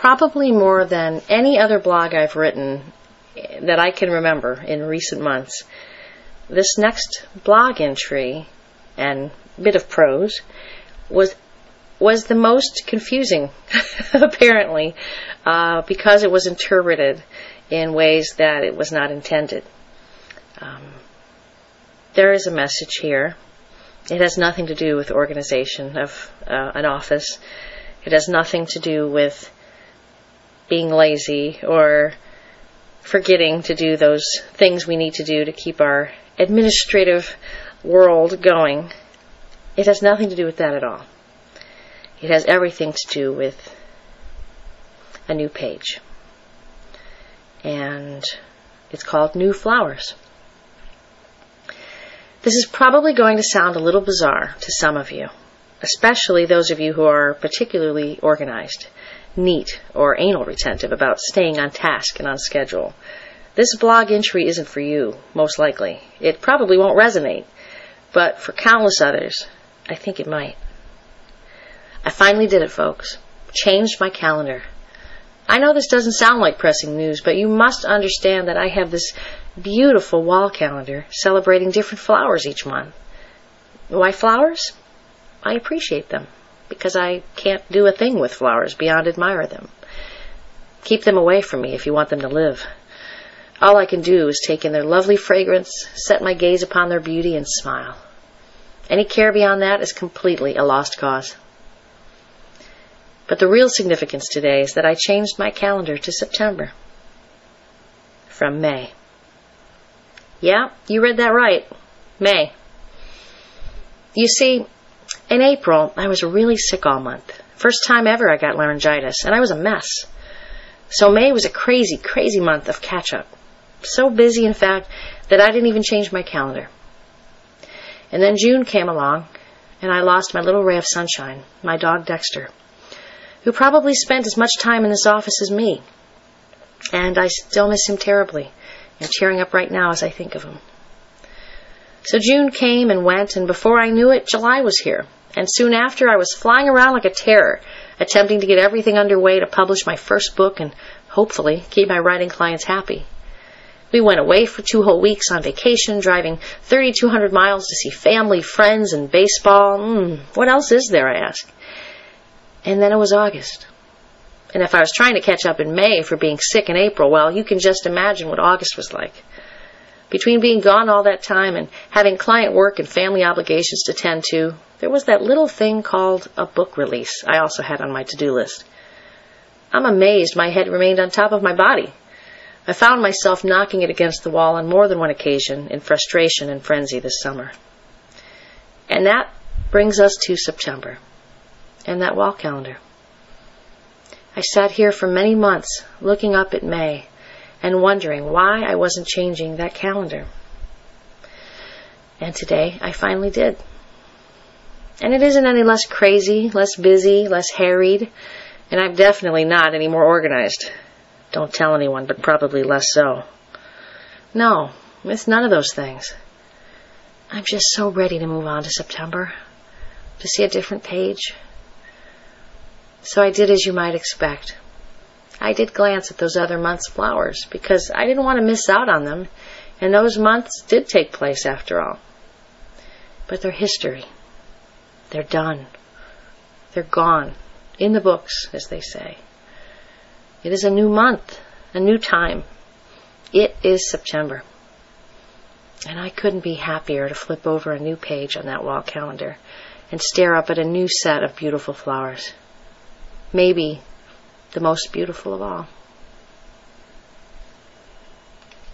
probably more than any other blog I've written that I can remember in recent months, this next blog entry and bit of prose was the most confusing, apparently, because it was interpreted in ways that it was not intended. There is a message here. It has nothing to do with organization of an office. It has nothing to do with being lazy or forgetting to do those things we need to do to keep our administrative world going. It has nothing to do with that at all. It has everything to do with a new page. And it's called New Flowers. This is probably going to sound a little bizarre to some of you, especially those of you who are particularly organized, neat, or anal retentive about staying on task and on schedule. This blog entry isn't for you, most likely. It probably won't resonate, but for countless others, I think it might. I finally did it, folks. Changed my calendar. I know this doesn't sound like pressing news, but you must understand that I have this beautiful wall calendar celebrating different flowers each month. Why flowers? I appreciate them, because I can't do a thing with flowers beyond admire them. Keep them away from me if you want them to live. All I can do is take in their lovely fragrance, set my gaze upon their beauty, and smile. Any care beyond that is completely a lost cause. But the real significance today is that I changed my calendar to September from May. Yeah, you read that right. May. You see, in April, I was really sick all month. First time ever I got laryngitis, and I was a mess. So May was a crazy, crazy month of catch-up. So busy, in fact, that I didn't even change my calendar. And then June came along, and I lost my little ray of sunshine, my dog Dexter, who probably spent as much time in this office as me. And I still miss him terribly, and tearing up right now as I think of him. So June came and went, and before I knew it, July was here. And soon after, I was flying around like a terror, attempting to get everything underway to publish my first book and, hopefully, keep my writing clients happy. We went away for 2 whole weeks on vacation, driving 3,200 miles to see family, friends, and baseball. What else is there, I ask? And then it was August. And if I was trying to catch up in May for being sick in April, well, you can just imagine what August was like. Between being gone all that time and having client work and family obligations to tend to, there was that little thing called a book release I also had on my to-do list. I'm amazed my head remained on top of my body. I found myself knocking it against the wall on more than one occasion in frustration and frenzy this summer. And that brings us to September and that wall calendar. I sat here for many months looking up at May and wondering why I wasn't changing that calendar. And today I finally did. And it isn't any less crazy, less busy, less harried, and I'm definitely not any more organized. Don't tell anyone, but probably less so. No, it's none of those things. I'm just so ready to move on to September, to see a different page. So I did as you might expect. I did glance at those other months' flowers, because I didn't want to miss out on them, and those months did take place after all. But they're history. They're done. They're gone. In the books, as they say. It is a new month, a new time. It is September. And I couldn't be happier to flip over a new page on that wall calendar and stare up at a new set of beautiful flowers. Maybe the most beautiful of all.